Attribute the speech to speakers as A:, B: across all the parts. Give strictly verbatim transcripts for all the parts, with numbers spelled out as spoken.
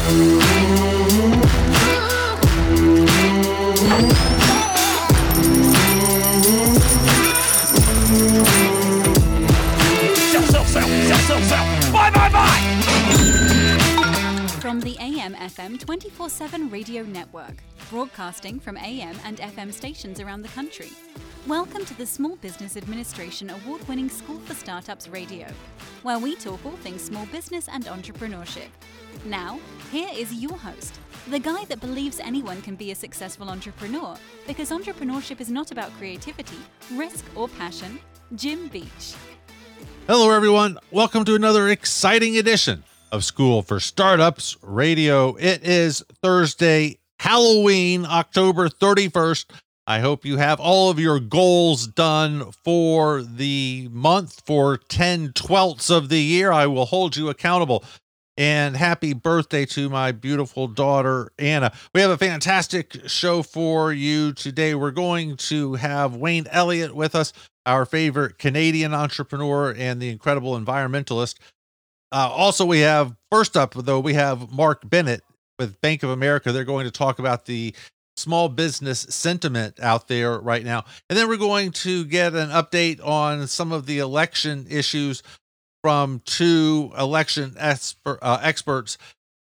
A: From the A M F M twenty-four seven Radio Network, broadcasting from A M and F M stations around the country. Welcome to the Small Business Administration award-winning School for Startups Radio, where we talk all things small business and entrepreneurship. Now, here is your host, the guy that believes anyone can be a successful entrepreneur, because entrepreneurship is not about creativity, risk, or passion, Jim Beach.
B: Hello, everyone. Welcome to another exciting edition of School for Startups Radio. It is Thursday, Halloween, October thirty-first. I hope you have all of your goals done for the month, for ten twelfths of the year. I will hold you accountable. And happy birthday to my beautiful daughter, Anna. We have a fantastic show for you today. We're going to have Wayne Elliott with us, our favorite Canadian entrepreneur and the incredible environmentalist. Uh, also, we have, first up, though, we have Mark Bennett with Bank of America. They're going to talk about the small business sentiment out there right now. And then we're going to get an update on some of the election issues from two election expert, uh, experts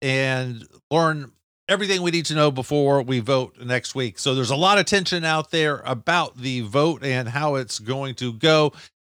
B: and learn everything we need to know before we vote next week. So there's a lot of tension out there about the vote and how it's going to go,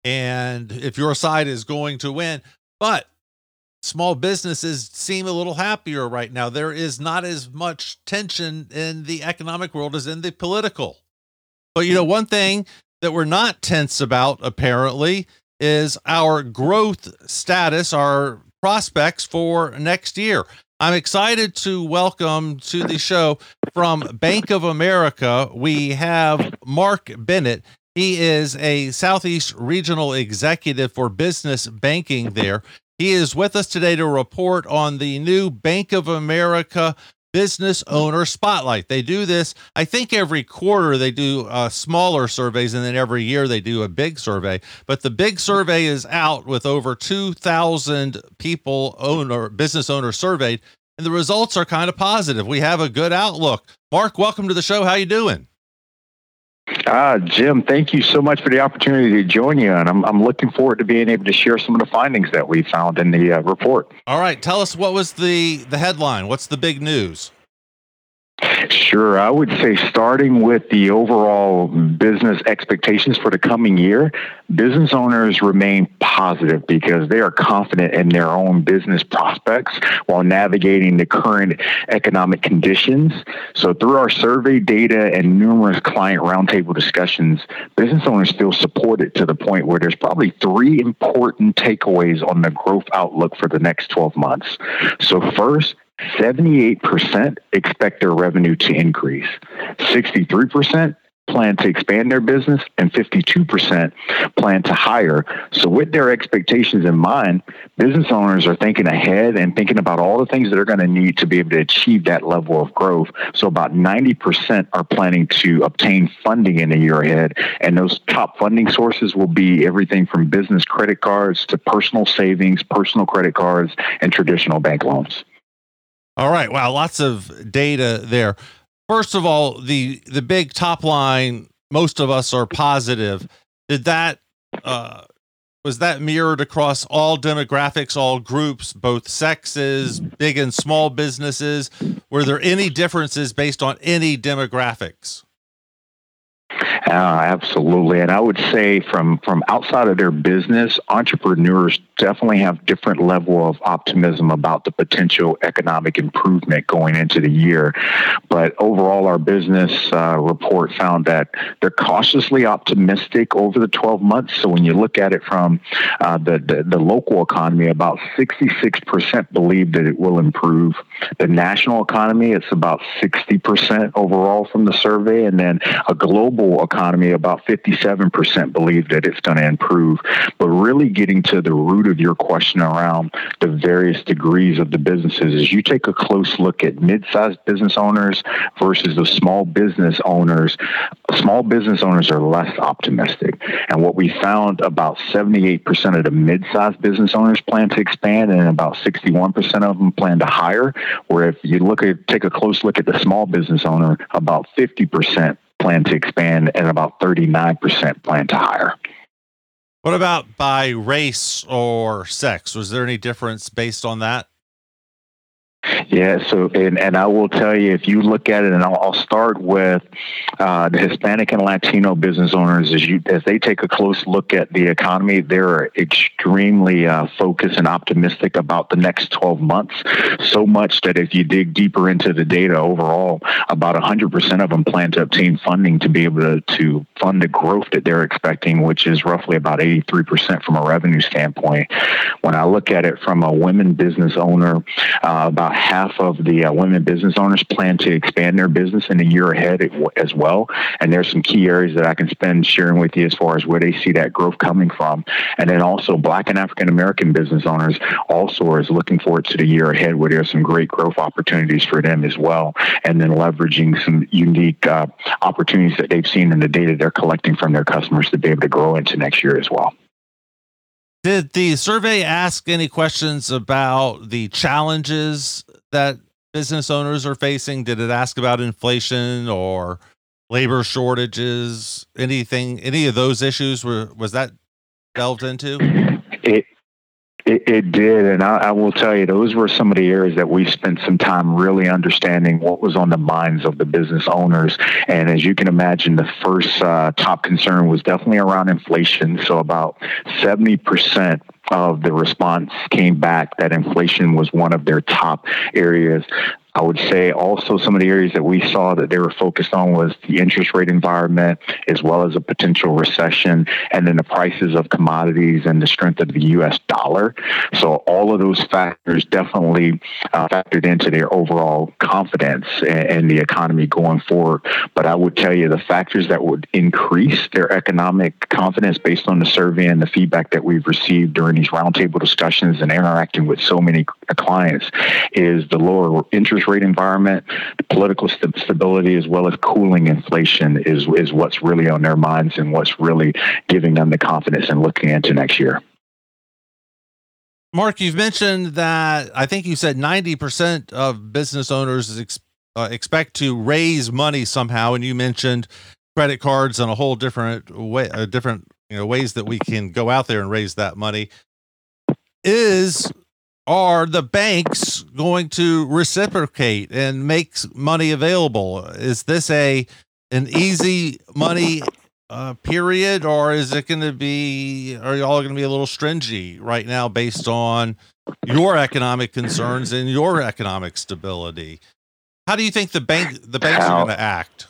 B: and if your side is going to win. But small businesses seem a little happier right now. There is not as much tension in the economic world as in the political. But, you know, one thing that we're not tense about, apparently, is our growth status, our prospects for next year. I'm excited to welcome to the show from Bank of America, we have Mark Bennett. He is a Southeast Regional Executive for Business Banking there. He is with us today to report on the new Bank of America Business Owner Spotlight. They do this, I think every quarter they do uh, smaller surveys, and then every year they do a big survey. But the big survey is out with over two thousand people, owner, business owners surveyed, and the results are kind of positive. We have a good outlook. Mark, welcome to the show. How you doing?
C: Ah, Jim, thank you so much for the opportunity to join you, and I'm I'm looking forward to being able to share some of the findings that we found in the uh, report.
B: All right, tell us, what was the the headline? What's the big news?
C: Sure. I would say, starting with the overall business expectations for the coming year, business owners remain positive because they are confident in their own business prospects while navigating the current economic conditions. So through our survey data and numerous client roundtable discussions, business owners feel supported to the point where there's probably three important takeaways on the growth outlook for the next twelve months. So first, seventy-eight percent expect their revenue to increase. sixty-three percent plan to expand their business, and fifty-two percent plan to hire. So with their expectations in mind, business owners are thinking ahead and thinking about all the things that they're going to need to be able to achieve that level of growth. So about ninety percent are planning to obtain funding in the year ahead. And those top funding sources will be everything from business credit cards to personal savings, personal credit cards, and traditional bank loans.
B: All right. Wow. Lots of data there. First of all, the, the big top line, most of us are positive. Did that, uh, was that mirrored across all demographics, all groups, both sexes, big and small businesses? Were there any differences based on any demographics?
C: Uh, absolutely. And I would say from, from outside of their business, entrepreneurs definitely have different level of optimism about the potential economic improvement going into the year. But overall, our business uh, report found that they're cautiously optimistic over the twelve months. So when you look at it from uh, the, the, the local economy, about sixty-six percent believe that it will improve. The national economy, it's about sixty percent overall from the survey. And then a global economy, about fifty-seven percent believe that it's going to improve. But really getting to the root of your question around the various degrees of the businesses is you take a close look at mid-sized business owners versus the small business owners. Small business owners are less optimistic. And what we found, about seventy-eight percent of the mid-sized business owners plan to expand, and about sixty-one percent of them plan to hire. Where if you look at, take a close look at the small business owner, about fifty percent plan to expand and about thirty-nine percent plan to hire.
B: What about by race or sex? Was there any difference based on that?
C: Yeah, so, and, and I will tell you, if you look at it, and I'll, I'll start with uh, the Hispanic and Latino business owners, as you as they take a close look at the economy, they're extremely uh, focused and optimistic about the next twelve months, so much that if you dig deeper into the data overall, about one hundred percent of them plan to obtain funding to be able to, to fund the growth that they're expecting, which is roughly about eighty-three percent from a revenue standpoint. When I look at it from a women business owner, uh, about half of the uh, women business owners plan to expand their business in the year ahead as well. And there's some key areas that I can spend sharing with you as far as where they see that growth coming from. And then also Black and African American business owners also are looking forward to the year ahead, where there's some great growth opportunities for them as well. And then leveraging some unique uh, opportunities that they've seen in the data they're collecting from their customers to be able to grow into next year as well.
B: Did the survey ask any questions about the challenges that business owners are facing? Did it ask about inflation or labor shortages? Anything, any of those issues were, was that delved into?
C: It, It, it did, and I, I will tell you, those were some of the areas that we spent some time really understanding what was on the minds of the business owners. And as you can imagine, the first uh, top concern was definitely around inflation. So about seventy percent of the response came back that inflation was one of their top areas. I would say also some of the areas that we saw that they were focused on was the interest rate environment, as well as a potential recession, and then the prices of commodities and the strength of the U S dollar. So all of those factors definitely uh, factored into their overall confidence in, in the economy going forward. But I would tell you the factors that would increase their economic confidence based on the survey and the feedback that we've received during these roundtable discussions and interacting with so many clients is the lower interest rate environment, political st- stability, as well as cooling inflation is is what's really on their minds and what's really giving them the confidence in looking into next year.
B: Mark, you've mentioned that I think you said ninety percent of business owners ex- uh, expect to raise money somehow, and you mentioned credit cards and a whole different way, uh, different you know ways that we can go out there and raise that money. Is Are the banks going to reciprocate and make money available? Is this a an easy money uh, period, or is it going to be? Are y'all going to be a little stringy right now based on your economic concerns and your economic stability? How do you think the bank the banks are going to act?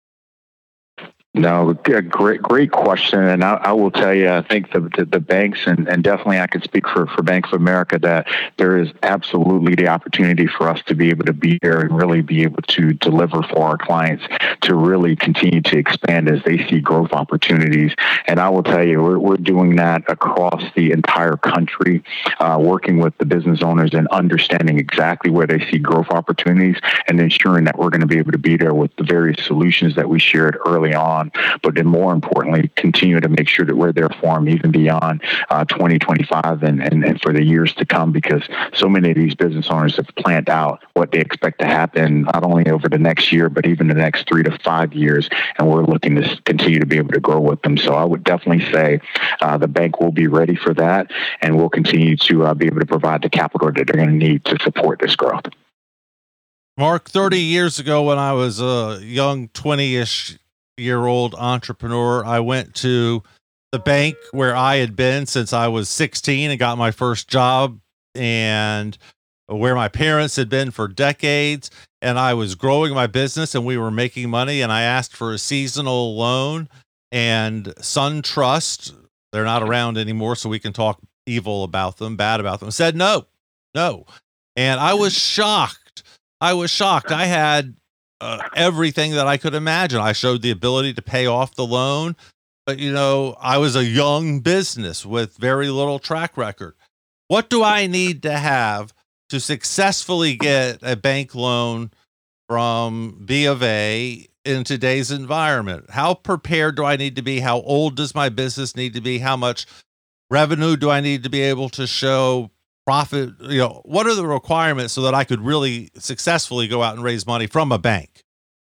C: No, great, great question. And I, I will tell you, I think the, the, the banks, and, and definitely I can speak for, for Bank of America, that there is absolutely the opportunity for us to be able to be there and really be able to deliver for our clients to really continue to expand as they see growth opportunities. And I will tell you, we're, we're doing that across the entire country, uh, working with the business owners and understanding exactly where they see growth opportunities and ensuring that we're going to be able to be there with the various solutions that we shared early on. But then more importantly, continue to make sure that we're there for them even beyond uh, twenty twenty-five and, and, and for the years to come, because so many of these business owners have planned out what they expect to happen, not only over the next year, but even the next three to five years. And we're looking to continue to be able to grow with them. So I would definitely say uh, the bank will be ready for that, and we'll continue to uh, be able to provide the capital that they're going to need to support this growth.
B: Mark, thirty years ago when I was a young twenty-ish year old entrepreneur, I went to the bank where I had been since I was sixteen and got my first job, and where my parents had been for decades. And I was growing my business and we were making money. And I asked for a seasonal loan, and SunTrust, they're not around anymore, so we can talk evil about them, bad about them, said no, no. And I was shocked. I was shocked. I had uh, everything that I could imagine. I showed the ability to pay off the loan, but you know, I was a young business with very little track record. What do I need to have to successfully get a bank loan from B of A in today's environment? How prepared do I need to be? How old does my business need to be? How much revenue do I need to be able to show? Profit, you know, what are the requirements so that I could really successfully go out and raise money from a bank?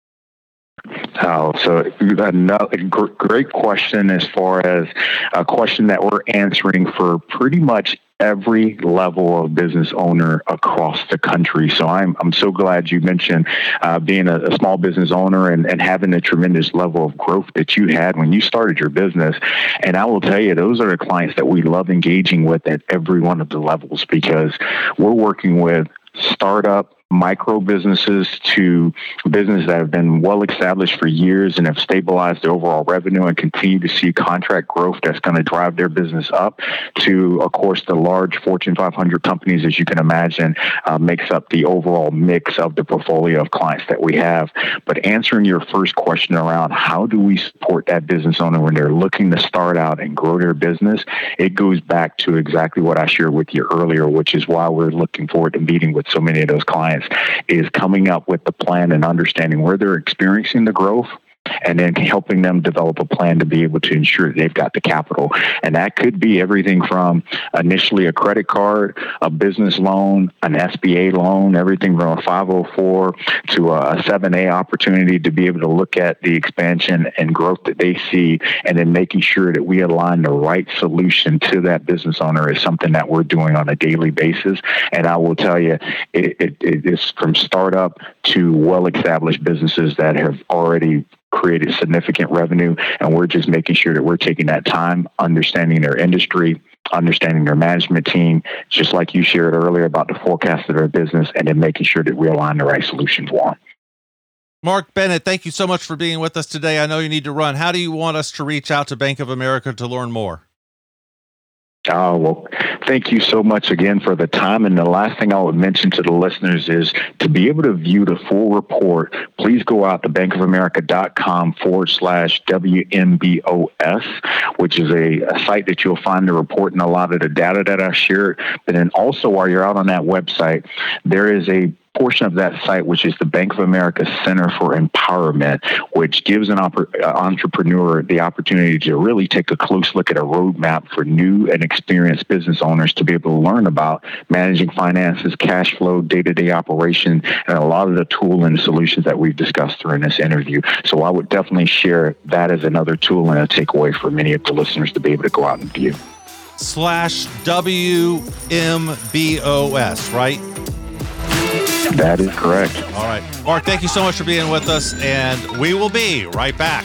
C: Oh, so another great question, as far as a question that we're answering for pretty much every level of business owner across the country. So I'm I'm so glad you mentioned uh, being a, a small business owner and, and having a tremendous level of growth that you had when you started your business. And I will tell you, those are the clients that we love engaging with at every one of the levels, because we're working with startup micro businesses to businesses that have been well established for years and have stabilized their overall revenue and continue to see contract growth that's going to drive their business up, to, of course, the large Fortune five hundred companies, as you can imagine, uh, makes up the overall mix of the portfolio of clients that we have. But answering your first question around how do we support that business owner when they're looking to start out and grow their business, it goes back to exactly what I shared with you earlier, which is why we're looking forward to meeting with so many of those clients, is coming up with the plan and understanding where they're experiencing the growth, and then helping them develop a plan to be able to ensure that they've got the capital. And that could be everything from initially a credit card, a business loan, an S B A loan, everything from a five oh four to a seven A opportunity to be able to look at the expansion and growth that they see, and then making sure that we align the right solution to that business owner is something that we're doing on a daily basis. And I will tell you, it, it, it is from startup to well-established businesses that have already created significant revenue, and we're just making sure that we're taking that time, understanding their industry, understanding their management team, just like you shared earlier about the forecast of their business, and then making sure that we align the right solution for them.
B: Mark Bennett, thank you so much for being with us today. I know you need to run. How do you want us to reach out to Bank of America to learn more?
C: Oh, well, thank you so much again for the time. And the last thing I would mention to the listeners is to be able to view the full report, please go out to bankofamerica.com forward slash WMBOS, which is a, a site that you'll find the report and a lot of the data that I shared. But then also, while you're out on that website, there is a portion of that site, which is the Bank of America Center for Empowerment, which gives an oper- uh, entrepreneur the opportunity to really take a close look at a roadmap for new and experienced business owners to be able to learn about managing finances, cash flow, day-to-day operation, and a lot of the tool and solutions that we've discussed during this interview. So I would definitely share that as another tool and a takeaway for many of the listeners to be able to go out and view.
B: Slash W M B O S, right?
C: That is correct.
B: All right. Mark, thank you so much for being with us, and we will be right back.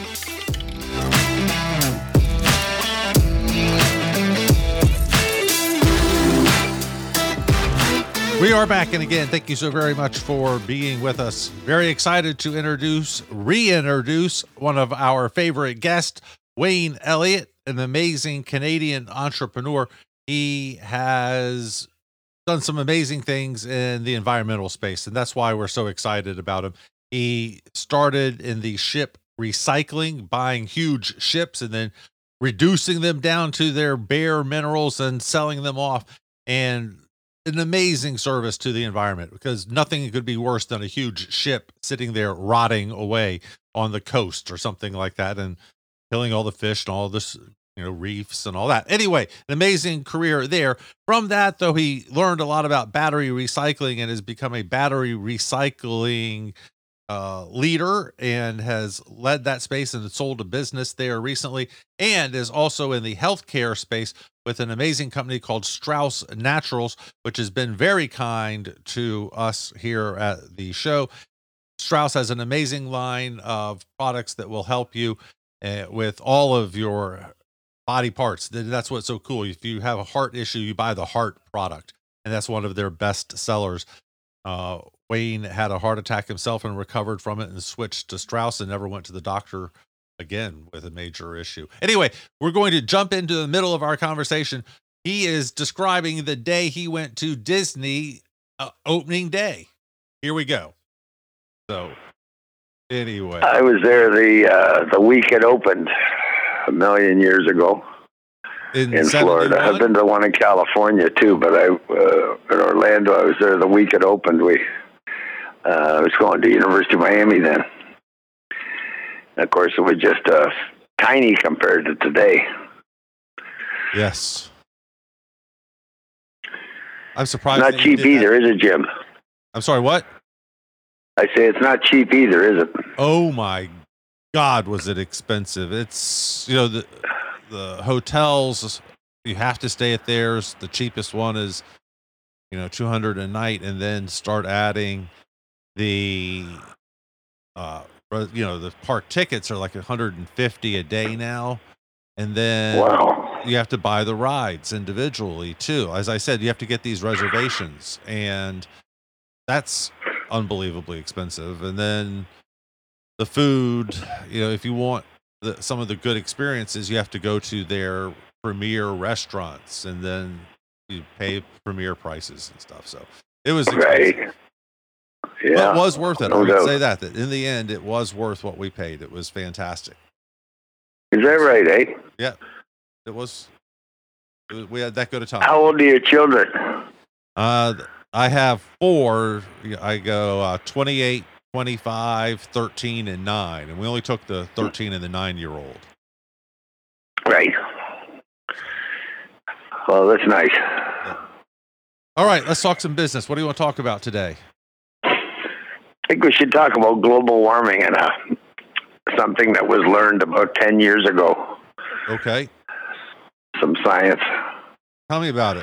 B: We are back, and again, thank you so very much for being with us. Very excited to introduce, reintroduce one of our favorite guests, Wayne Elliott, an amazing Canadian entrepreneur. He has done some amazing things in the environmental space, and that's why we're so excited about him. He started in the ship recycling, buying huge ships and then reducing them down to their bare minerals and selling them off, and an amazing service to the environment, because nothing could be worse than a huge ship sitting there rotting away on the coast or something like that and killing all the fish and all this, you know, reefs and all that. Anyway, an amazing career there. From that, though, he learned a lot about battery recycling and has become a battery recycling uh, leader and has led that space and sold a business there recently, and is also in the healthcare space with an amazing company called Strauss Naturals, which has been very kind to us here at the show. Strauss has an amazing line of products that will help you uh, with all of your body parts. That's what's so cool. If you have a heart issue, you buy the heart product, and that's one of their best sellers. Uh, Wayne had a heart attack himself and recovered from it and switched to Strauss and never went to the doctor again with a major issue. Anyway, we're going to jump into the middle of our conversation. He is describing the day he went to Disney uh, opening day. Here we go. So Anyway,
D: I was there the uh, the week it opened a million years ago
B: in,
D: in Florida. I've been to one in California too, but I uh, in Orlando. I was there the week it opened. We uh, I was going to University of Miami then. And of course, it was just uh, tiny compared to today.
B: Yes. I'm surprised.
D: Not cheap either, is it, Jim?
B: I'm sorry, what?
D: I say it's not cheap either, is it?
B: Oh my God, was it expensive? It's, you know, the the hotels, you have to stay at theirs. The cheapest one is, you know, two hundred a night, and then start adding the, uh, you know, the park tickets are like one hundred fifty a day now. And then
D: wow.
B: you have to buy the rides individually too. As I said, you have to get these reservations, and that's unbelievably expensive. And then the food, you know, if you want the, some of the good experiences, you have to go to their premier restaurants, and then you pay premier prices and stuff. So it was expensive.
D: Right. Yeah.
B: But it was worth it.
D: No
B: I would
D: doubt.
B: say that, that in the end, it was worth what we paid. It was fantastic.
D: Is that right, eh?
B: Yeah, it was. It was we had that good a time.
D: How old are your children?
B: Uh, I have four. I go uh, twenty-eight, twenty-five, thirteen, and nine. And we only took the thirteen and the nine-year-old.
D: Right. Well, that's nice.
B: Yeah. All right, let's talk some business. What do you want to talk about today?
D: I think we should talk about global warming and uh, something that was learned about ten years ago.
B: Okay.
D: Some science.
B: Tell me about it.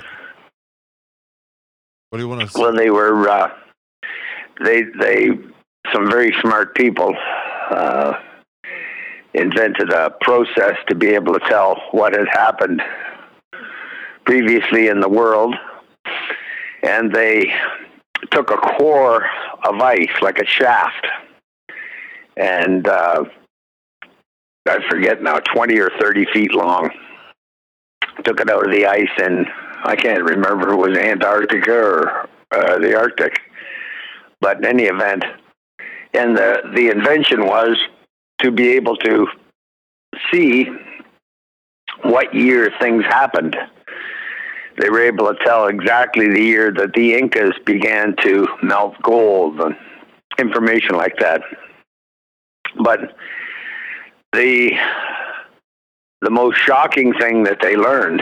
B: What do you want to say?
D: Well, they were, uh, they, they, some very smart people uh, invented a process to be able to tell what had happened previously in the world. And they took a core of ice, like a shaft, and uh, I forget now, twenty or thirty feet long. Took it out of the ice, and I can't remember if it was Antarctica or uh, the Arctic. But in any event, and the, the invention was to be able to see what year things happened. They were able to tell exactly the year that the Incas began to melt gold and information like that. But the the most shocking thing that they learned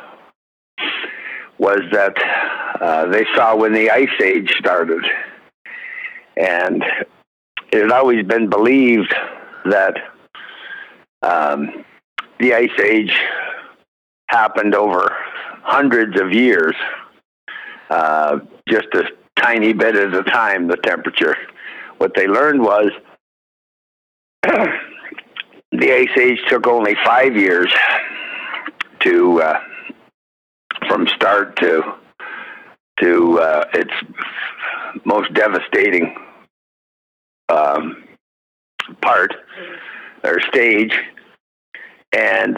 D: was that uh, they saw when the Ice Age started. And it had always been believed that um, the Ice Age happened over hundreds of years, uh, just a tiny bit at a time, the temperature. What they learned was the Ice Age took only five years to, uh, from start to, to uh, its most devastating um, part or stage. And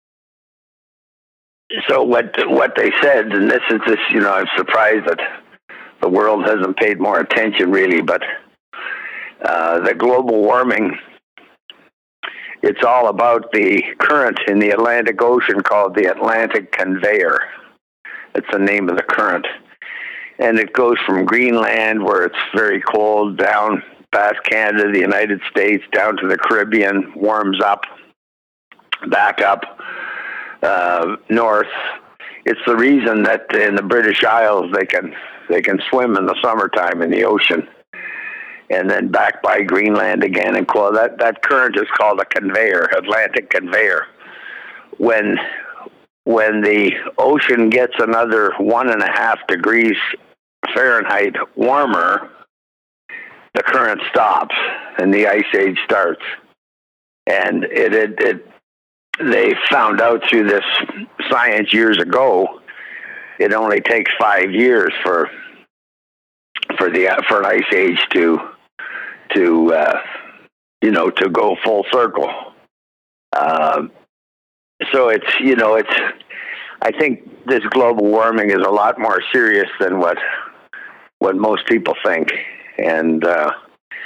D: so what what they said, and this is this, you know, I'm surprised that the world hasn't paid more attention really, but uh, the global warming, it's all about the current in the Atlantic Ocean called the Atlantic Conveyor. It's the name of the current. And it goes from Greenland, where it's very cold, down past Canada, the United States, down to the Caribbean, warms up, back up, uh, north. It's the reason that in the British Isles they can they can swim in the summertime in the ocean, and then back by Greenland again. And cool. That that current is called a conveyor, Atlantic Conveyor. When when the ocean gets another one and a half degrees Fahrenheit warmer, the current stops and the Ice Age starts. And it, it, it they found out through this science years ago, it only takes five years for for the for an ice age to to uh, you know to go full circle. Uh, so it's you know it's I think this global warming is a lot more serious than what what most people think, and uh,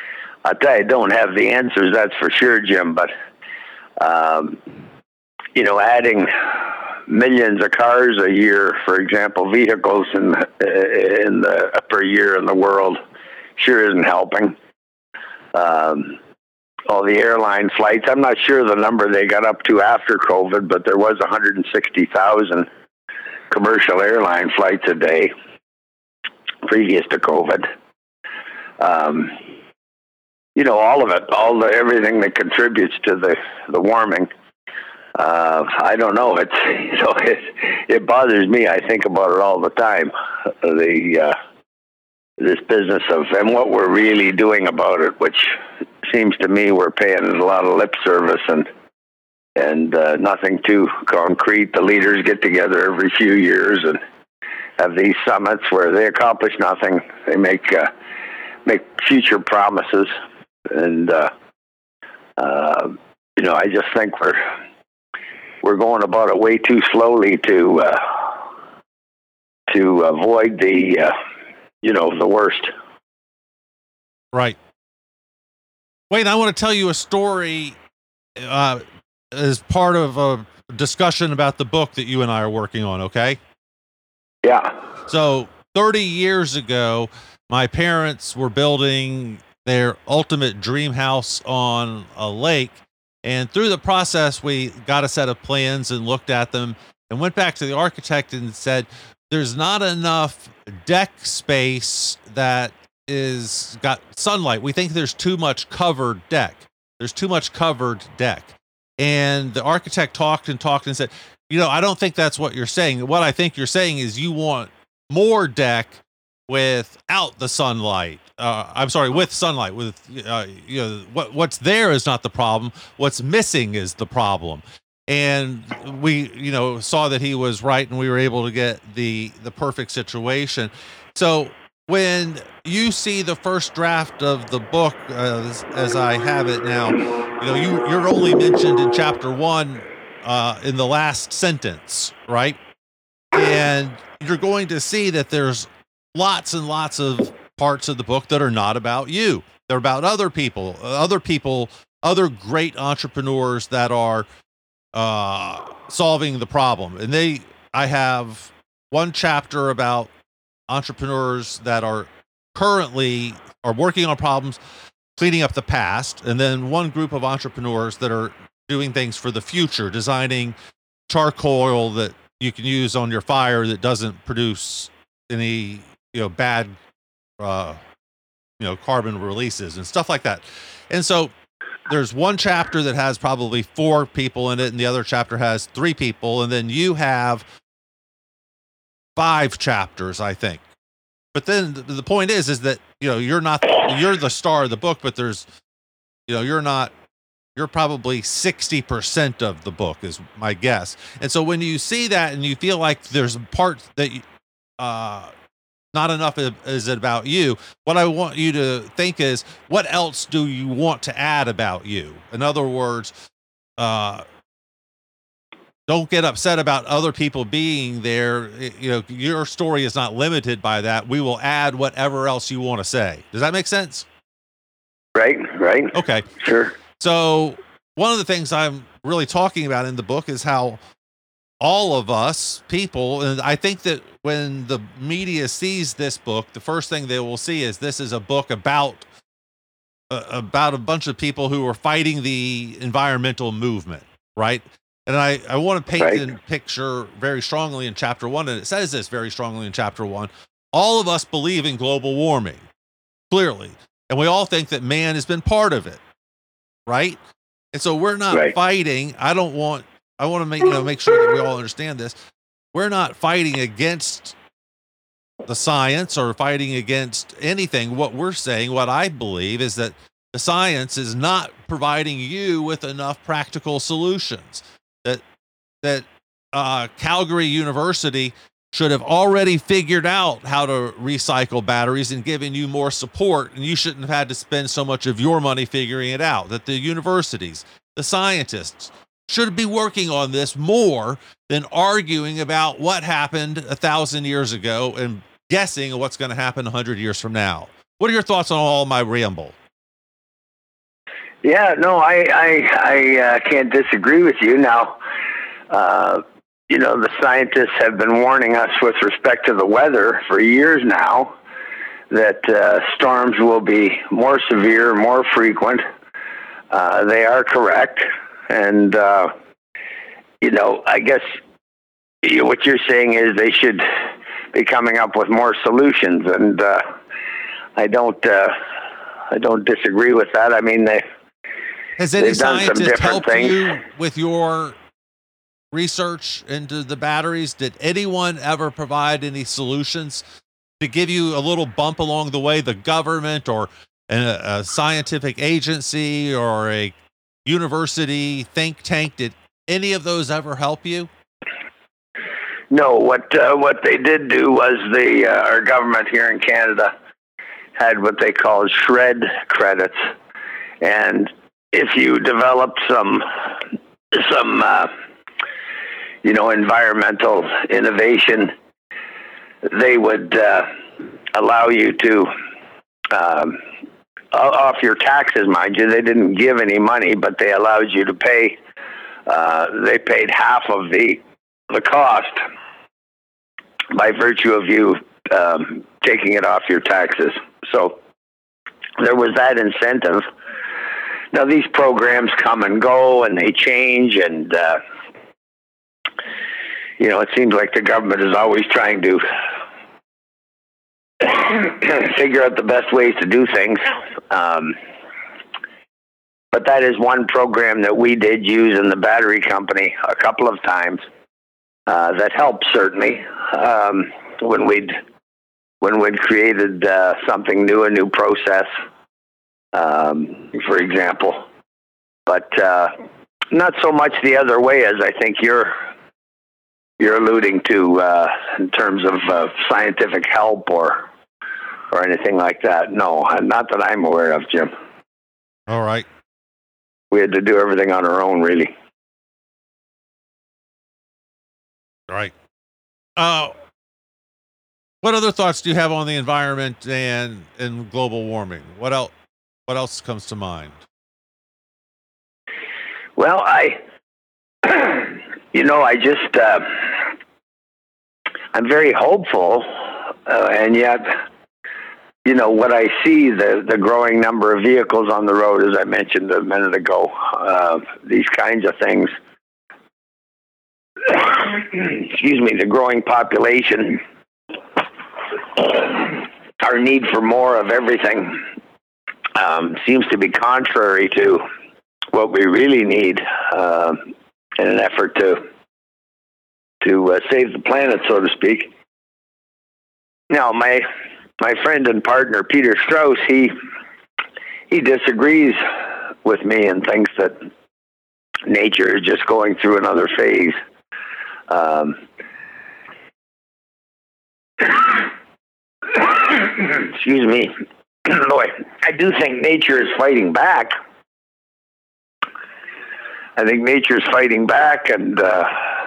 D: I'll tell you, I don't have the answers, that's for sure, Jim, but, um, you know, adding millions of cars a year, for example, vehicles in the, in the per year in the world sure isn't helping. Um, all the airline flights, I'm not sure the number they got up to after COVID, but there was one hundred sixty thousand commercial airline flights a day previous to COVID. Um, you know, all of it, all the, everything that contributes to the, the warming. Uh, I don't know. It's, you know, it, it bothers me. I think about it all the time. The, uh, this business of, and what we're really doing about it, which seems to me we're paying a lot of lip service and, and, uh, nothing too concrete. The leaders get together every few years and have these summits where they accomplish nothing. They make, uh, make future promises. And, uh, uh, you know, I just think we're, we're going about it way too slowly to, uh, to avoid the, uh, you know, the worst.
B: Right. Wait, I want to tell you a story, uh, as part of a discussion about the book that you and I are working on. Okay.
D: Yeah.
B: So thirty years ago, my parents were building their ultimate dream house on a lake. And through the process, we got a set of plans and looked at them and went back to the architect and said, there's not enough deck space that is got sunlight. We think there's too much covered deck. There's too much covered deck. And the architect talked and talked and said, you know, I don't think that's what you're saying. What I think you're saying is you want more deck without the sunlight. Uh, I'm sorry, with sunlight, with, uh, you know, what, what's there is not the problem. What's missing is the problem. And we, you know, saw that he was right and we were able to get the, the perfect situation. So when you see the first draft of the book, uh, as, as I have it now, you know, you, you're only mentioned in chapter one, uh, in the last sentence, right? And you're going to see that there's lots and lots of parts of the book that are not about you. They're about other people, other people, other great entrepreneurs that are uh, solving the problem. And they, I have one chapter about entrepreneurs that are currently are working on problems, cleaning up the past. And then one group of entrepreneurs that are doing things for the future, designing charcoal that you can use on your fire that doesn't produce any, you know, bad, uh, you know, carbon releases and stuff like that. And so there's one chapter that has probably four people in it, and the other chapter has three people. And then you have five chapters, I think. But then the point is, is that, you know, you're not, you're the star of the book, but there's, you know, you're not, you're probably sixty percent of the book is my guess. And so when you see that and you feel like there's parts that, uh, not enough is it about you, what I want you to think is, what else do you want to add about you? In other words, uh, don't get upset about other people being there. You know, your story is not limited by that. We will add whatever else you want to say. Does that make sense?
D: Right, right.
B: Okay.
D: Sure.
B: So one of the things I'm really talking about in the book is how all of us people, and I think that when the media sees this book, the first thing they will see is this is a book about uh, about a bunch of people who are fighting the environmental movement, right? And I, I want to paint
D: right.
B: a picture very strongly in chapter one, and it says this very strongly in chapter one. All of us believe in global warming, clearly, and we all think that man has been part of it, right? And so we're not
D: right.
B: fighting. I don't want. I want to make you know make sure that we all understand this. We're not fighting against the science or fighting against anything. What we're saying, what I believe, is that the science is not providing you with enough practical solutions. That that uh, Calgary University should have already figured out how to recycle batteries and given you more support, and you shouldn't have had to spend so much of your money figuring it out. That the universities, the scientists, should be working on this more than arguing about what happened a thousand years ago and guessing what's going to happen a hundred years from now. What are your thoughts on all my ramble?
D: Yeah, no, I I, I uh, can't disagree with you. Now, uh, you know, the scientists have been warning us with respect to the weather for years now that uh, storms will be more severe, more frequent. Uh, they are correct. And, uh, you know, I guess you, what you're saying is they should be coming up with more solutions. And uh, I don't uh, I don't disagree with that. I mean, they,
B: Has any
D: they've done some
B: scientist
D: different
B: helped
D: things.
B: you with your research into the batteries? Did anyone ever provide any solutions to give you a little bump along the way? The government or a, a scientific agency or a university think tank, did any of those ever help you?
D: No, what uh, what they did do was the uh, our government here in Canada had what they called SHRED credits, and if you developed some some uh, you know environmental innovation, they would uh, allow you to um, off your taxes, mind you. They didn't give any money, but they allowed you to pay. Uh, they paid half of the the cost by virtue of you um, taking it off your taxes. So there was that incentive. Now these programs come and go and they change, and uh, you know it seems like the government is always trying to figure out the best ways to do things. Um, but that is one program that we did use in the battery company a couple of times. Uh, that helped certainly um, when we'd when we'd created uh, something new, a new process, um, for example. But uh, not so much the other way as I think you're you're alluding to uh, in terms of uh, scientific help or or anything like that. No, not that I'm aware of, Jim.
B: All right.
D: We had to do everything on our own, really.
B: Right. Uh, what other thoughts do you have on the environment and, and global warming? What else, what else comes to mind?
D: Well, I, you know, I just, uh, I'm very hopeful, uh, and yet, you know, what I see, the, the growing number of vehicles on the road, as I mentioned a minute ago, uh, these kinds of things, excuse me, the growing population, our need for more of everything um, seems to be contrary to what we really need uh, in an effort to to uh, save the planet, so to speak. Now, my my friend and partner Peter Strauss, he he disagrees with me and thinks that nature is just going through another phase. Um, excuse me. Boy, I do think nature is fighting back. I think nature is fighting back and uh,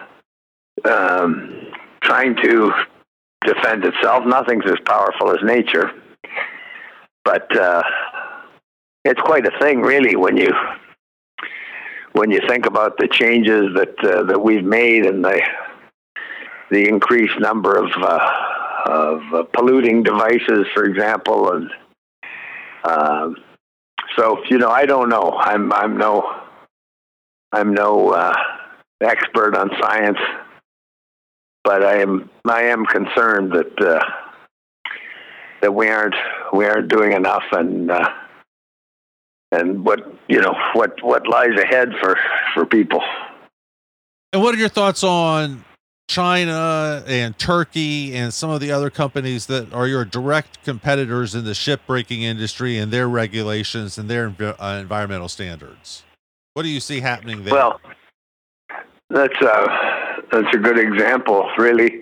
D: um, trying to defend itself. Nothing's as powerful as nature. But uh, it's quite a thing, really, when you when you think about the changes that uh, that we've made and the the increased number of uh, of uh, polluting devices, for example, and uh, so you know, I don't know. I'm I'm no I'm no uh, expert on science, but I am I am concerned that uh, that we aren't we aren't doing enough, and uh, and what you know what what lies ahead for, for people.
B: And what are your thoughts on China and Turkey and some of the other companies that are your direct competitors in the shipbreaking industry and their regulations and their env- uh, environmental standards? What do you see happening there?
D: Well, that's a, that's a good example, really.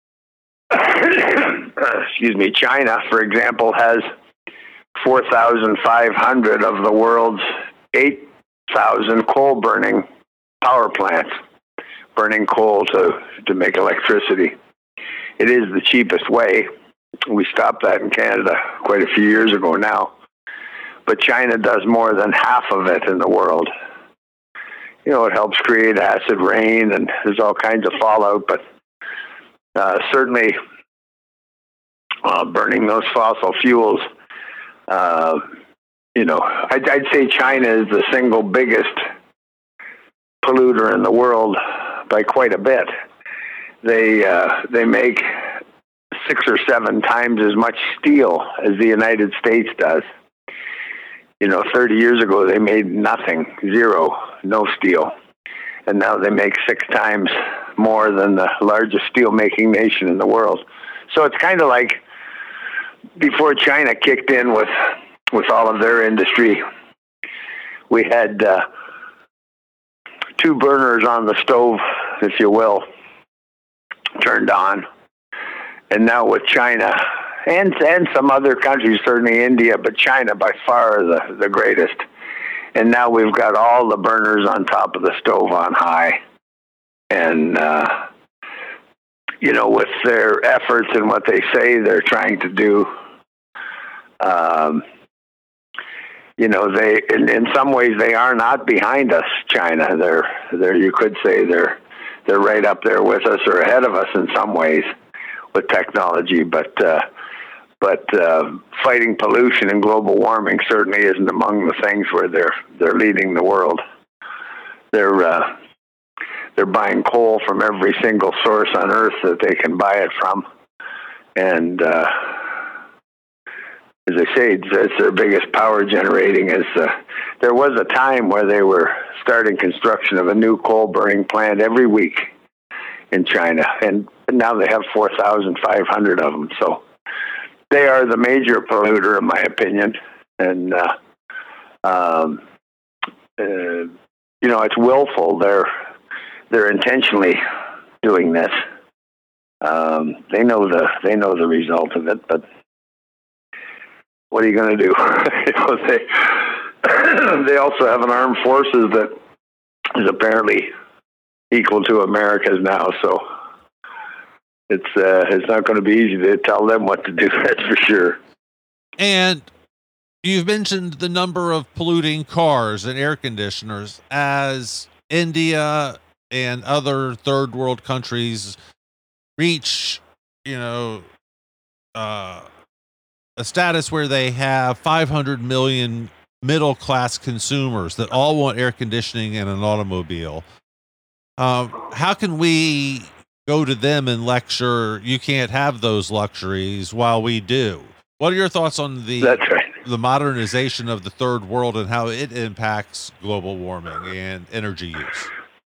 D: Excuse me. China, for example, has four thousand five hundred of the world's eight thousand coal-burning power plants, burning coal to, to make electricity. It is the cheapest way. We stopped that in Canada quite a few years ago now. but China does more than half of it in the world. You know, it helps create acid rain, and there's all kinds of fallout, but uh, certainly uh, burning those fossil fuels, uh, you know, I'd, I'd say China is the single biggest polluter in the world by quite a bit. They uh, they make six or seven times as much steel as the United States does. You know, thirty years ago they made nothing, zero, no steel, and now they make six times more than the largest steel-making nation in the world. So it's kind of like before China kicked in with with all of their industry, we had uh, two burners on the stove, if you will, turned on. And now with China, and and some other countries, certainly India, but China by far the, the greatest. And now we've got all the burners on top of the stove on high. And, uh, you know, with their efforts and what they say they're trying to do, um, you know, they in, in some ways they are not behind us, China. They're they're you could say they're they're right up there with us or ahead of us in some ways with technology, but uh, but uh, fighting pollution and global warming certainly isn't among the things where they're they're leading the world. They're uh, they're buying coal from every single source on Earth that they can buy it from, and uh, as I say, it's, it's their biggest power generating. Is uh, there was a time where they were starting construction of a new coal burning plant every week in China, and now they have four thousand five hundred of them. So they are the major polluter, in my opinion. And uh, um, uh, you know, it's willful. They're they're intentionally doing this. Um, they know the they know the result of it, but what are you going to do? you know, they they also have an armed forces that is apparently equal to America's now. So it's uh, it's not going to be easy to tell them what to do. That's for sure.
B: And you've mentioned the number of polluting cars and air conditioners. As India and other third world countries reach, you know, uh, a status where they have five hundred million middle class consumers that all want air conditioning in an automobile. Um, how can we go to them and lecture, you can't have those luxuries while we do? What are your thoughts on the
D: That's right.
B: the modernization of the third world and how it impacts global warming and energy use?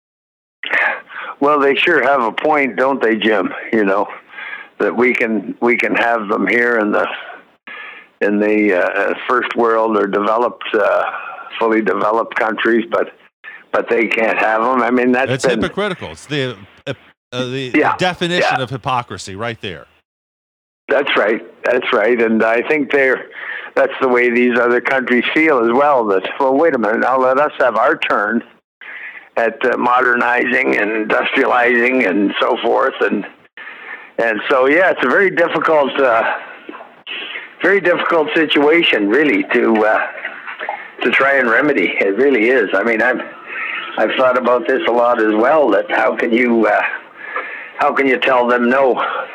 D: Well, they sure have a point, don't they, Jim? You know, that we can we can have them here in the in the uh, first world or developed, uh, fully developed countries, but but they can't have them. I mean, that's
B: it's
D: been,
B: hypocritical. It's the uh, uh, the,
D: yeah,
B: the definition
D: yeah.
B: of hypocrisy, right there.
D: That's right. That's right. And I think they're that's the way these other countries feel as well. That well, wait a minute, now let us have our turn at uh, modernizing and industrializing and so forth. And and so yeah, it's a very difficult. Uh, Very difficult situation, really, to uh, to try and remedy. It really is. I mean, I've I've thought about this a lot as well. That how can you uh, how can you tell them no?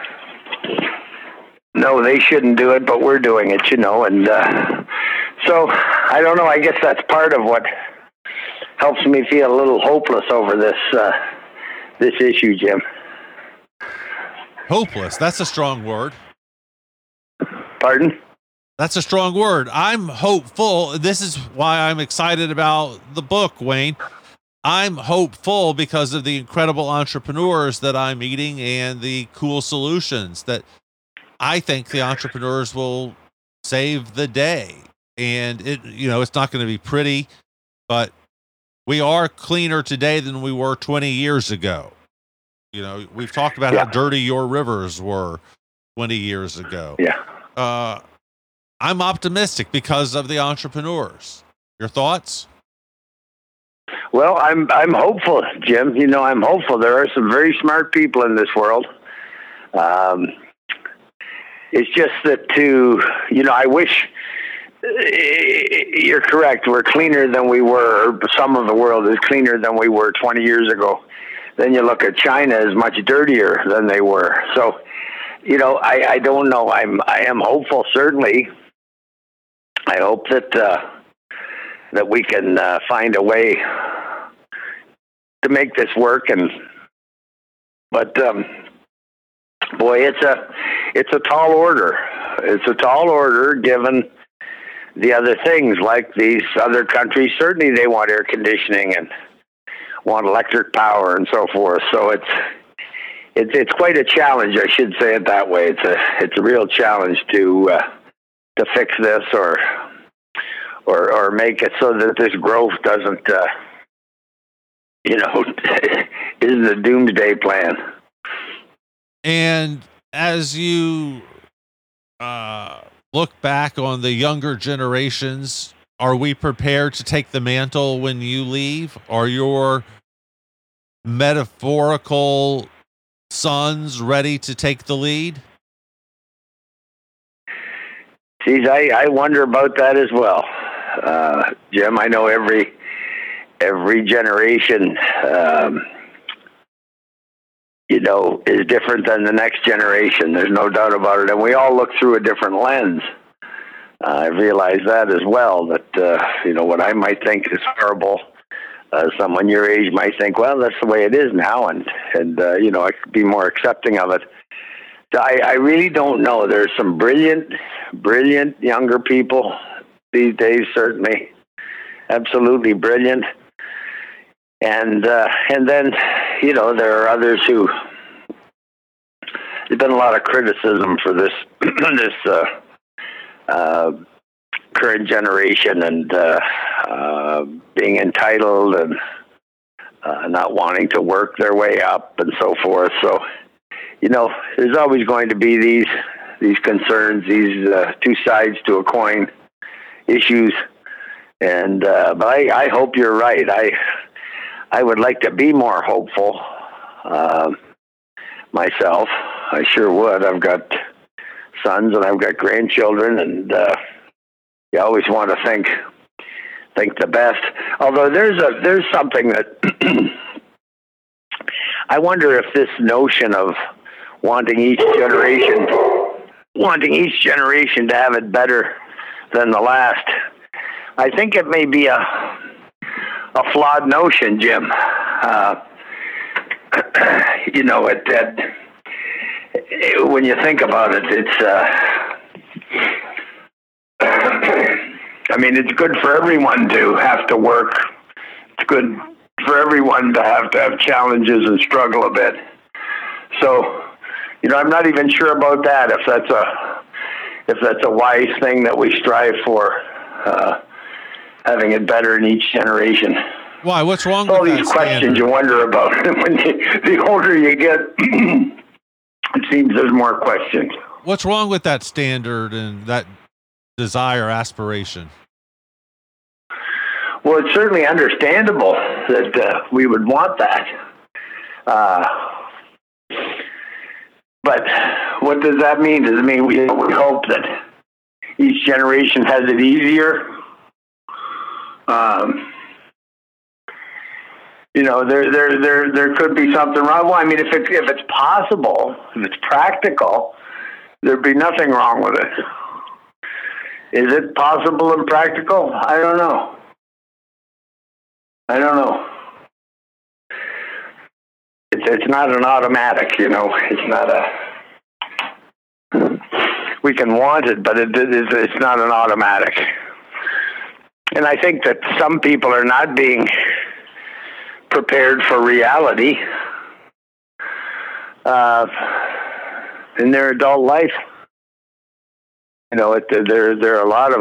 D: No, they shouldn't do it, but we're doing it, you know. And uh, so I don't know. I guess that's part of what helps me feel a little hopeless over this uh, this issue, Jim.
B: Hopeless. That's a strong word.
D: Pardon?
B: That's a strong word. I'm hopeful. This is why I'm excited about the book, Wayne. I'm hopeful because of the incredible entrepreneurs that I'm meeting and the cool solutions that I think the entrepreneurs will save the day. And it, you know, it's not going to be pretty, but we are cleaner today than we were twenty years ago. You know, we've talked about yeah. how dirty your rivers were twenty years ago.
D: Yeah.
B: Uh, I'm optimistic because of the entrepreneurs. Your thoughts?
D: Well, I'm I'm hopeful, Jim. You know, I'm hopeful. There are some very smart people in this world. Um, it's just that to, you know, I wish you're correct. We're cleaner than we were. Some of the world is cleaner than we were twenty years ago. Then you look at China, is much dirtier than they were. So, you know, I, I don't know. I'm I am hopeful. Certainly, I hope that uh, that we can uh, find a way to make this work. And but um, boy, it's a it's a tall order. It's a tall order given the other things, like these other countries. Certainly, they want air conditioning and want electric power and so forth. So it's it's it's quite a challenge. I should say it that way. It's a it's a real challenge to uh, to fix this or or or make it so that this growth doesn't uh, you know is the doomsday plan.
B: And as you uh, look back on the younger generations, are we prepared to take the mantle when you leave? Are your metaphorical sons ready to take the lead?
D: Geez, I, I wonder about that as well, uh, Jim. I know every every generation, um, you know, is different than the next generation. There's no doubt about it, and we all look through a different lens. Uh, I realize that as well, that, uh, you know, what I might think is horrible, uh, someone your age might think, well, that's the way it is now, and, and uh, you know, I could be more accepting of it. So I, I really don't know. There's some brilliant, brilliant younger people these days, certainly. Absolutely brilliant. And, uh, and then, you know, there are others who, there's been a lot of criticism for this, this, uh, Uh, current generation and uh, uh, being entitled and uh, not wanting to work their way up and so forth. So, you know, there's always going to be these these concerns, these uh, two sides to a coin issues. And uh, but I, I hope you're right. I I would like to be more hopeful uh, myself. I sure would. I've got sons and I've got grandchildren, and uh, you always want to think think the best. Although there's a there's something that I wonder if this notion of wanting each generation wanting each generation to have it better than the last, I think it may be a a flawed notion, Jim. Uh, you know, it. it when you think about it, it's, uh, I mean, it's good for everyone to have to work. It's good for everyone to have to have challenges and struggle a bit. So, you know, I'm not even sure about that, if that's a, if that's a wise thing that we strive for, uh, having it better in each generation.
B: Why? What's wrong
D: All
B: with
D: these
B: that
D: questions
B: standard?
D: You wonder about. When you, the older you get, it seems there's more questions.
B: What's wrong with that standard and that desire, aspiration?
D: Well, it's certainly understandable that uh, we would want that. Uh, but what does that mean? Does it mean we, we hope that each generation has it easier? Um, you know, there, there, there, there could be something wrong. Well, I mean, if it's if it's possible, if it's practical, there'd be nothing wrong with it. Is it possible and practical? I don't know. I don't know. It's it's not an automatic, you know. It's not a. We can want it, but it is it's not an automatic. And I think that some people are not being prepared for reality uh, in their adult life. You know, it, there there are a lot of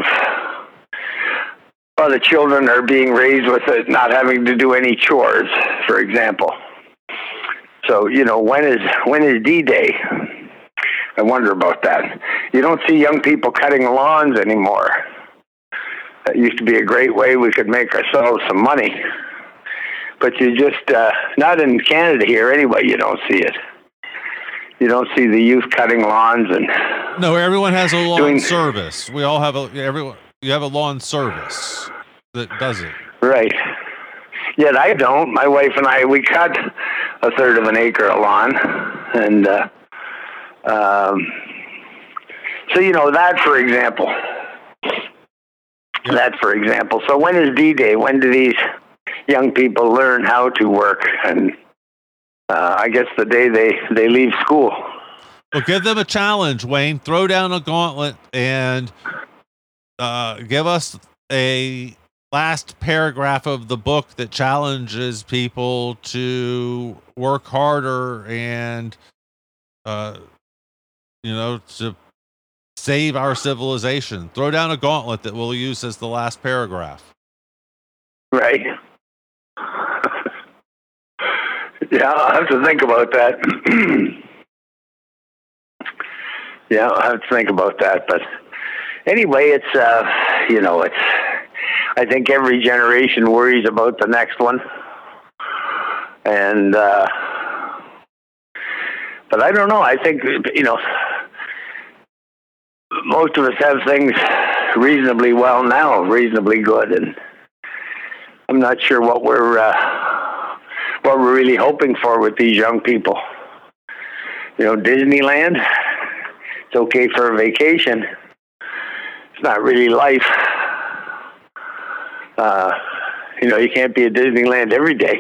D: a lot of children are being raised with it not having to do any chores, for example. So, you know, when is when is D-Day? I wonder about that. You don't see young people cutting lawns anymore. That used to be a great way we could make ourselves some money. But you just, uh, not in Canada here anyway, you don't see it. You don't see the youth cutting lawns and...
B: No, everyone has a lawn
D: doing,
B: service. We all have a, everyone, you have a lawn service that does it.
D: Right. Yet I don't. My wife and I, we cut a third of an acre of lawn. And uh, um, so, you know, that, for example.
B: Yeah.
D: That, for example. So when is D-Day? When do these young people learn how to work? And uh, I guess the day they, they leave school.
B: Well, give them a challenge, Wayne. Throw down a gauntlet and uh, give us a last paragraph of the book that challenges people to work harder and, uh, you know, to save our civilization. Throw down a gauntlet that we'll use as the last paragraph.
D: Right. Yeah, I'll have to think about that. Yeah, I'll have to think about that. But anyway, it's, uh, you know, it's, I think every generation worries about the next one. And, uh, but I don't know. I think, you know, most of us have things reasonably well now, reasonably good. And I'm not sure what we're, uh, what we're really hoping for with these young people. You know, Disneyland, it's okay for a vacation. It's not really life. Uh, you know, you can't be at Disneyland every day.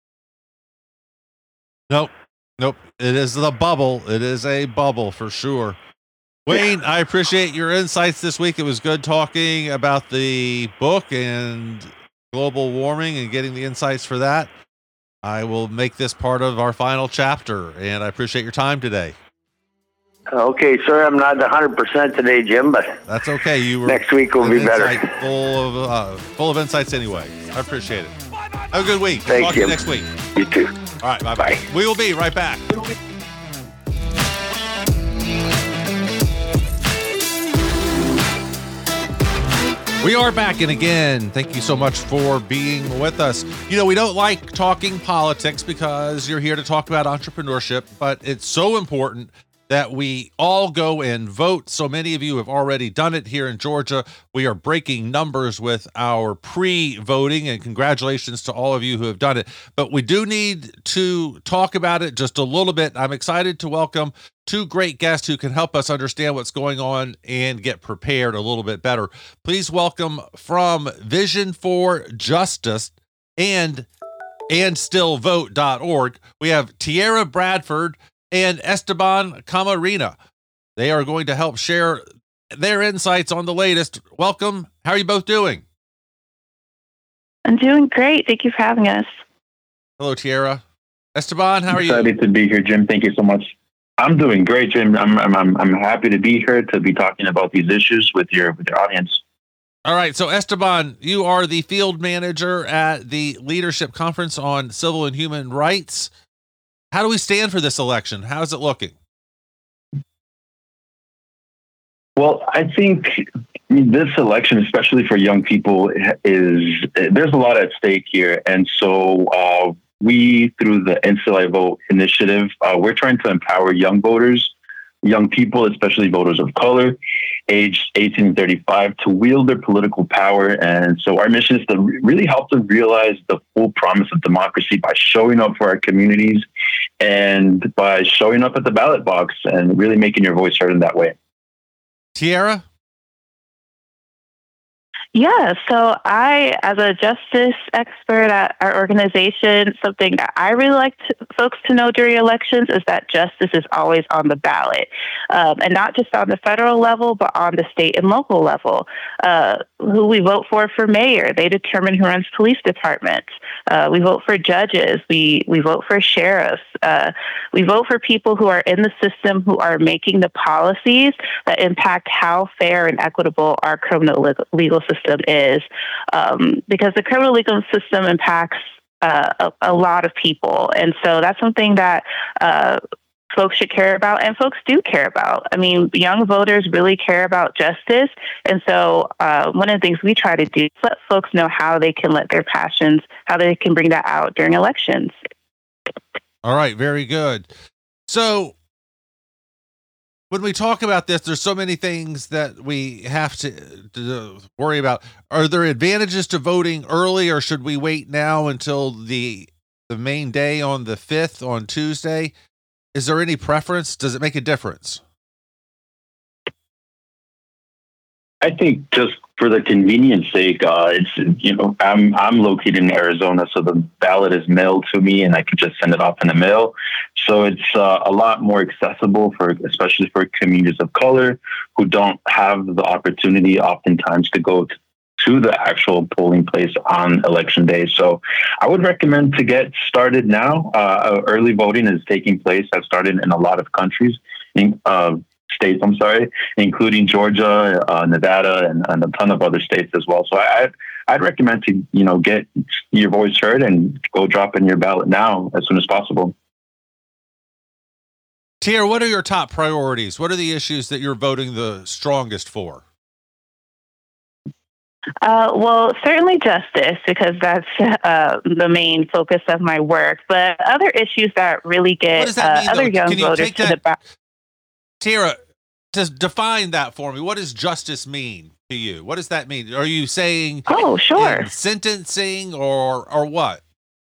B: Nope. Nope. It is the bubble. It is a bubble for sure. Wayne, I appreciate your insights this week. It was good talking about the book and global warming and getting the insights for that. I will make this part of our final chapter, and I appreciate your time today.
D: Okay, sorry I'm not one hundred percent today, Jim, but
B: that's okay. You were
D: next week will be better.
B: Full of uh, full of insights anyway. I appreciate it. Have a good week.
D: Thank
B: Talk
D: you.
B: to you next week.
D: You too.
B: All right, bye
D: Bye.
B: We will be right back. We are back, and again, thank you so much for being with us. You know, we don't like talking politics because you're here to talk about entrepreneurship, but it's so important that we all go and vote. So many of you have already done it here in Georgia. We are breaking numbers with our pre-voting, and congratulations to all of you who have done it. But we do need to talk about it just a little bit. I'm excited to welcome two great guests who can help us understand what's going on and get prepared a little bit better. Please welcome from Vision for Justice and and still vote dot org. We have Tierra Bradford and Esteban Camarena. They are going to help share their insights on the latest. Welcome. How are you both doing?
E: I'm doing great. Thank you for having us.
B: Hello, Tierra. Esteban, how are you?
F: Excited to be here, Jim. Thank you so much. I'm doing great, Jim. I'm I'm I'm, I'm happy to be here to be talking about these issues with your with your audience.
B: All right. So, Esteban, you are the field manager at the Leadership Conference on Civil and Human Rights. How do we stand for this election? How's it looking?
F: Well, I think this election, especially for young people, is there's a lot at stake here. And so uh, we, through the N C L I Vote initiative, uh, we're trying to empower young voters, young people, especially voters of color, aged eighteen to thirty-five, to wield their political power. And so our mission is to really help them realize the full promise of democracy by showing up for our communities and by showing up at the ballot box and really making your voice heard in that way.
B: Tierra?
E: Yeah, so I, as a justice expert at our organization, something that I really like to, folks to know during elections is that justice is always on the ballot, um, and not just on the federal level, but on the state and local level. Uh, who we vote for for mayor, they determine who runs police departments. Uh, we vote for judges. We we vote for sheriffs. Uh, we vote for people who are in the system who are making the policies that impact how fair and equitable our criminal legal system is, um, because the criminal legal system impacts uh, a, a lot of people. And so that's something that uh, folks should care about, and folks do care about. I mean, young voters really care about justice. And so uh, one of the things we try to do is let folks know how they can let their passions, how they can bring that out during elections.
B: All right. Very good. So when we talk about this, there's so many things that we have to, to worry about. Are there advantages to voting early, or should we wait now until the the main day on the fifth on Tuesday? Is there any preference? Does it make a difference?
F: I think just for the convenience sake, uh, it's, you know, I'm, I'm located in Arizona, so the ballot is mailed to me and I can just send it off in the mail. So it's uh, a lot more accessible for, especially for communities of color who don't have the opportunity oftentimes to go to, to the actual polling place on election day. So I would recommend to get started now. Uh, early voting is taking place. Has started in a lot of countries, in, uh, states, I'm sorry, including Georgia, uh, Nevada, and, and a ton of other states as well. So I, I'd, I'd recommend to, you know, get your voice heard and go drop in your ballot now as soon as possible.
B: Tier, what are your top priorities? What are the issues that you're voting the strongest for?
E: Uh, well, certainly justice, because that's uh, the main focus of my work. But other issues that really get
B: that
E: uh,
B: mean,
E: other
B: though?
E: young
B: Can you
E: voters
B: take
E: to
B: that,
E: the back.
B: Tara, to define that for me, what does justice mean to you? What does that mean? Are you saying
E: oh, sure.
B: in sentencing or or what?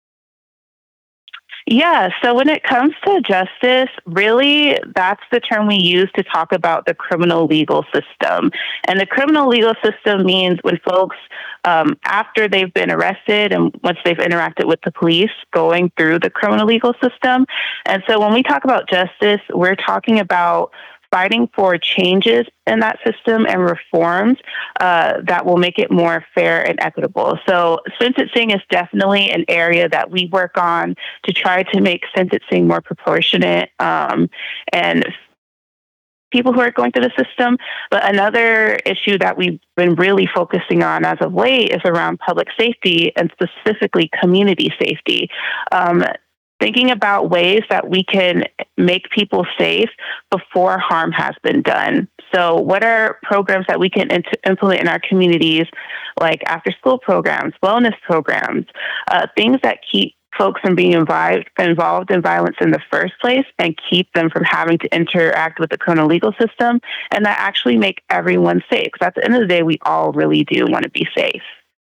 E: Yeah, so when it comes to justice, really, that's the term we use to talk about the criminal legal system. And the criminal legal system means when folks, um, after they've been arrested and once they've interacted with the police, going through the criminal legal system. And so when we talk about justice, we're talking about fighting for changes in that system and reforms uh, that will make it more fair and equitable. So sentencing is definitely an area that we work on to try to make sentencing more proportionate um, and people who are going through the system. But another issue that we've been really focusing on as of late is around public safety and specifically community safety. Um, Thinking about ways that we can make people safe before harm has been done. So what are programs that we can int- implement in our communities, like after school programs, wellness programs, uh, things that keep folks from being involved, involved in violence in the first place and keep them from having to interact with the criminal legal system, and that actually make everyone safe. Because at the end of the day, we all really do want to be safe.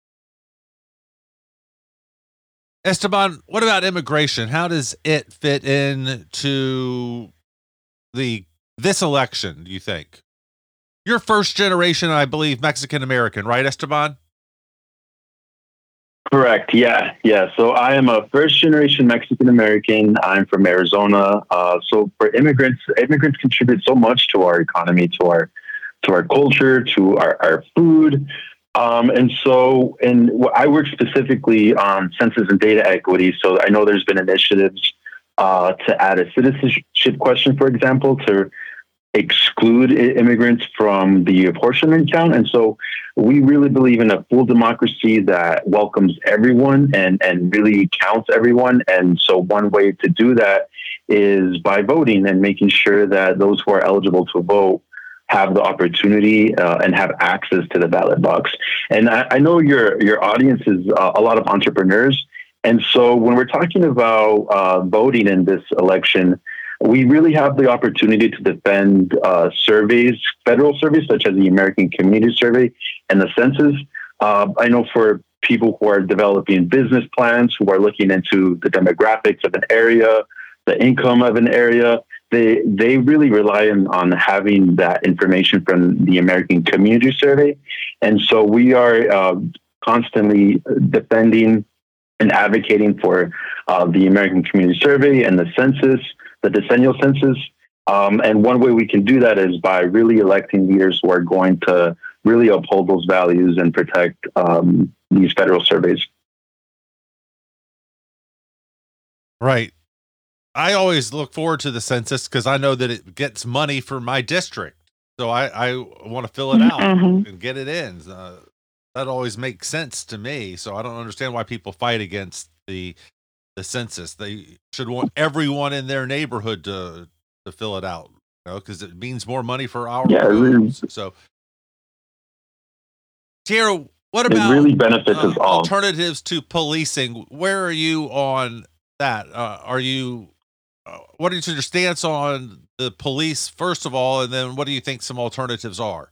B: Esteban, what about immigration? How does it fit in to the this election, do you think? You're first generation, I believe, Mexican American, right, Esteban?
F: Correct. Yeah. Yeah. So I am a first generation Mexican American. I'm from Arizona. Uh, so for immigrants, immigrants contribute so much to our economy, to our, to our culture, to our, our food. Um, and so, and I work specifically on census and data equity. So I know there's been initiatives uh, to add a citizenship question, for example, to exclude immigrants from the apportionment count. And so we really believe in a full democracy that welcomes everyone and, and really counts everyone. And so one way to do that is by voting and making sure that those who are eligible to vote have the opportunity uh, and have access to the ballot box. And I, I know your your audience is uh, a lot of entrepreneurs. And so when we're talking about uh, voting in this election, we really have the opportunity to defend uh, surveys, federal surveys, such as the American Community Survey and the census. Uh, I know for people who are developing business plans, who are looking into the demographics of an area, the income of an area, they they really rely on, on having that information from the American Community Survey. And so we are uh, constantly defending and advocating for uh, the American Community Survey and the census, the decennial census. Um, and one way we can do that is by really electing leaders who are going to really uphold those values and protect um, these federal surveys.
B: Right. I always look forward to the census because I know that it gets money for my district. So I, I want to fill it out
E: Mm-hmm.
B: and get it in. Uh, that always makes sense to me. So I don't understand why people fight against the the census. They should want everyone in their neighborhood to to fill it out, you know, because it means more money for our
F: Yeah, it really,
B: so Tierra, what
F: it
B: about
F: really benefits
B: uh,
F: us all.
B: alternatives to policing? Where are you on that? Uh, are you uh, what is your stance on the police, first of all, and then what do you think some alternatives are?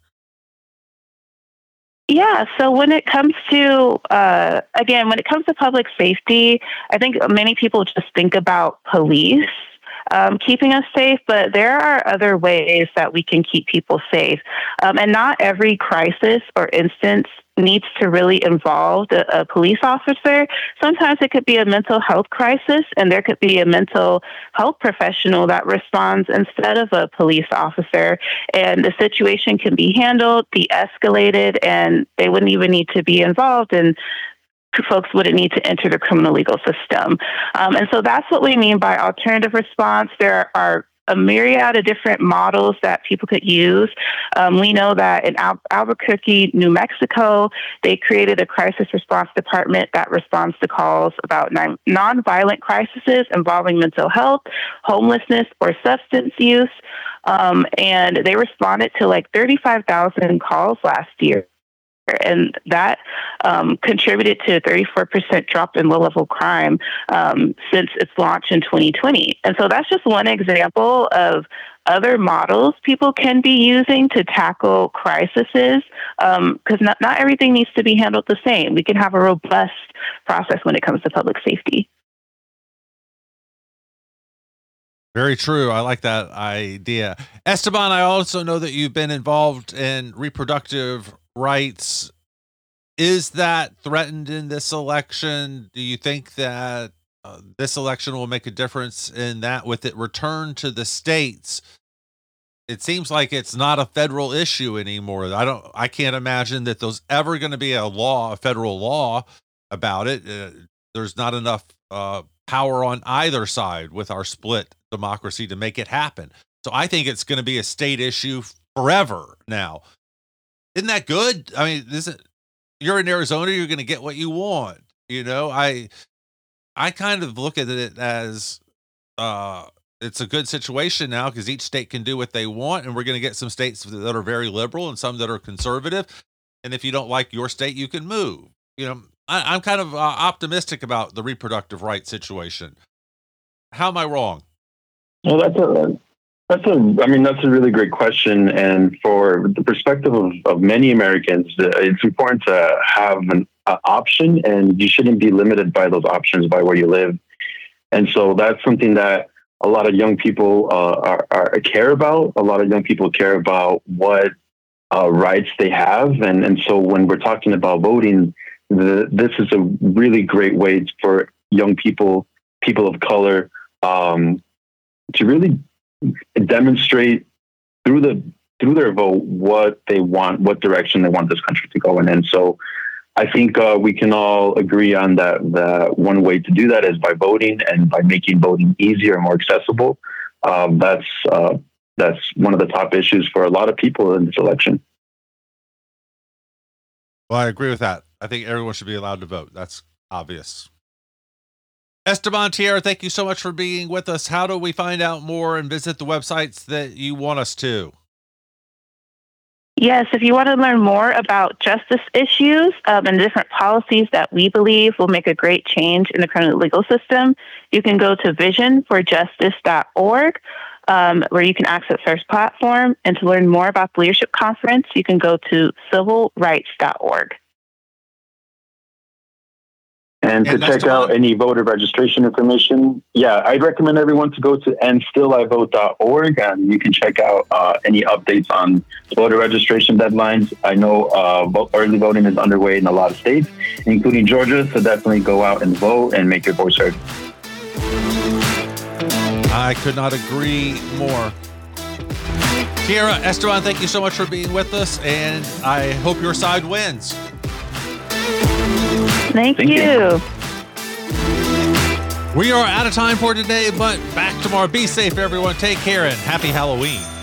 E: Yeah, so when it comes to, uh, again, when it comes to public safety, I think many people just think about police um, keeping us safe, but there are other ways that we can keep people safe. Um, and not every crisis or instance needs to really involve a, a police officer. Sometimes it could be a mental health crisis, and there could be a mental health professional that responds instead of a police officer. And the situation can be handled, de-escalated, and they wouldn't even need to be involved, and folks wouldn't need to enter the criminal legal system. Um, and so that's what we mean by alternative response. There are a myriad of different models that people could use. Um, we know that in Al- Albuquerque, New Mexico, they created a crisis response department that responds to calls about non- nonviolent crises involving mental health, homelessness, or substance use. Um, and they responded to like thirty-five thousand calls last year. And that um, contributed to a thirty-four percent drop in low-level crime um, since its launch in twenty twenty. And so that's just one example of other models people can be using to tackle crises, because um, not, not everything needs to be handled the same. We can have a robust process when it comes to public safety.
B: Very true. I like that idea. Esteban, I also know that you've been involved in reproductive rights. Is that threatened in this election? Do you think that uh, this election will make a difference in that with it returned to the states? It seems like it's not a federal issue anymore. I don't, I can't imagine that there's ever going to be a law, a federal law about it. Uh, there's not enough uh, power on either side with our split democracy to make it happen. So I think it's going to be a state issue forever now. Isn't that good? I mean, this is, you're in Arizona, you're going to get what you want. You know, I, I kind of look at it as, uh, it's a good situation now because each state can do what they want. And we're going to get some states that are very liberal and some that are conservative. And if you don't like your state, you can move. You know, I, I'm kind of uh, optimistic about the reproductive rights situation. How am I wrong?
F: Well, that's a, That's a, I mean, that's a really great question. And for the perspective of, of many Americans, it's important to have an uh, option, and you shouldn't be limited by those options by where you live. And so that's something that a lot of young people uh, are, are care about. A lot of young people care about what uh, rights they have. And, and so when we're talking about voting, the, this is a really great way for young people, people of color, um, to really demonstrate through the through their vote what they want, what direction they want this country to go in. And so I think uh, we can all agree on that. That one way to do that is by voting, and by making voting easier and more accessible. Um, that's uh, that's one of the top issues for a lot of people in this election.
B: Well, I agree with that. I think everyone should be allowed to vote. That's obvious. Esteban Tierra, thank you so much for being with us. How do we find out more and visit the websites that you want us to?
E: Yes, if you want to learn more about justice issues um, and different policies that we believe will make a great change in the criminal legal system, you can go to vision for justice dot org, um, where you can access our platform. And to learn more about the Leadership Conference, you can go to civil rights dot org.
F: And, and to check out any voter registration information, yeah, I'd recommend everyone to go to and still I vote dot org, and you can check out uh, any updates on voter registration deadlines. I know uh, vote, early voting is underway in a lot of states, including Georgia, so definitely go out and vote and make your voice heard.
B: I could not agree more. Tierra, Esteban, thank you so much for being with us, and I hope your side wins.
E: Thank, Thank you. you.
B: We are out of time for today, but back tomorrow. Be safe, everyone. Take care, and happy Halloween.